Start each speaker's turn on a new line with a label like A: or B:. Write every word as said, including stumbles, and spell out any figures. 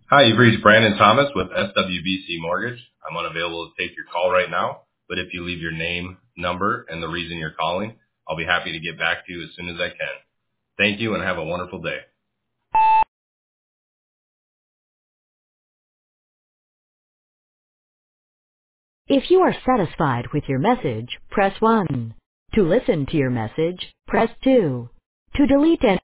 A: Hi, you've reached Brandon Thomas with S W B C Mortgage. I'm unavailable to take your call right now, but if you leave your name, number, and the reason you're calling, I'll be happy to get back to you as soon as I can. Thank you and have a wonderful day.
B: If you are satisfied with your message, press one. To listen to your message, press two. To delete any